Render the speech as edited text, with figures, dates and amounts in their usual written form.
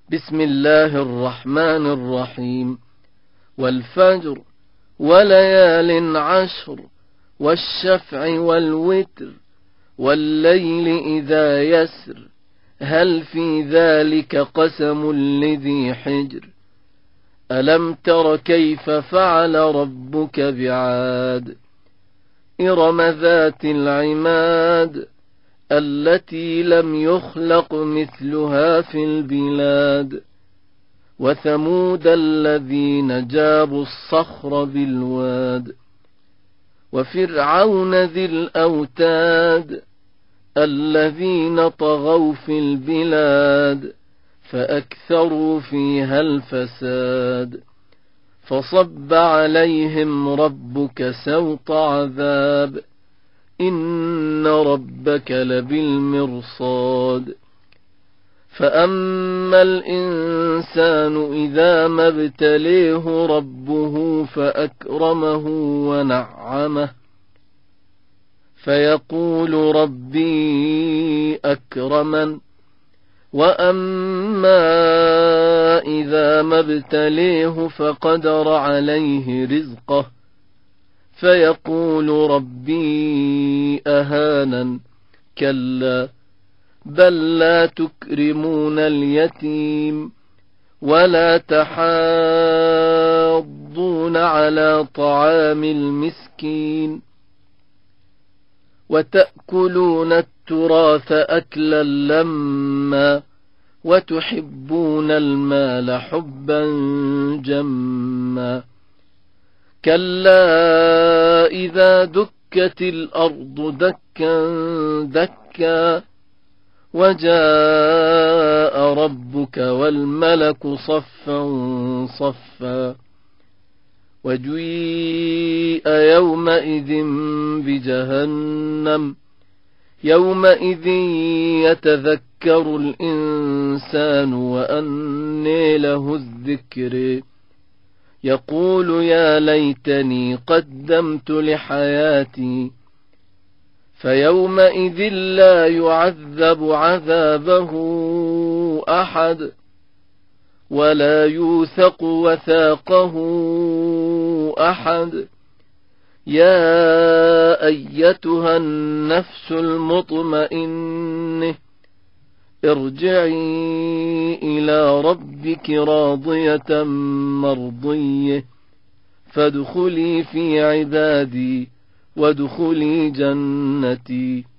بسم الله الرحمن الرحيم. والفجر وليال عشر والشفع والوتر والليل إذا يسر هل في ذلك قسم لذي حجر ألم تر كيف فعل ربك بعاد إرم ذات العماد التي لم يخلق مثلها في البلاد وثمود الذين جابوا الصخر بالواد وفرعون ذي الأوتاد الذين طغوا في البلاد فأكثروا فيها الفساد فصب عليهم ربك سوط عذاب إن ربك لبالمرصاد فأما الإنسان إذا ما ابتليه ربه فأكرمه ونعمه فيقول ربي أكرمن وأما إذا ما ابتليه فقدر عليه رزقه فيقول ربي أهانن كلا بل لا تكرمون اليتيم ولا تحاضون على طعام المسكين وتأكلون التراث أكلا لما وتحبون المال حبا جما كلا إذا دكت الأرض دكا دكا وجاء ربك والملك صفا صفا وجيء يومئذ بجهنم يومئذ يتذكر الإنسان وأنى له الذكر يقول يا ليتني قدمت لحياتي فيومئذ لا يعذب عذابه أحد ولا يوثق وثاقه أحد يا أيتها النفس المطمئنة ارجعي إلى ربك راضية مرضية فادخلي في عبادي وادخلي جنتي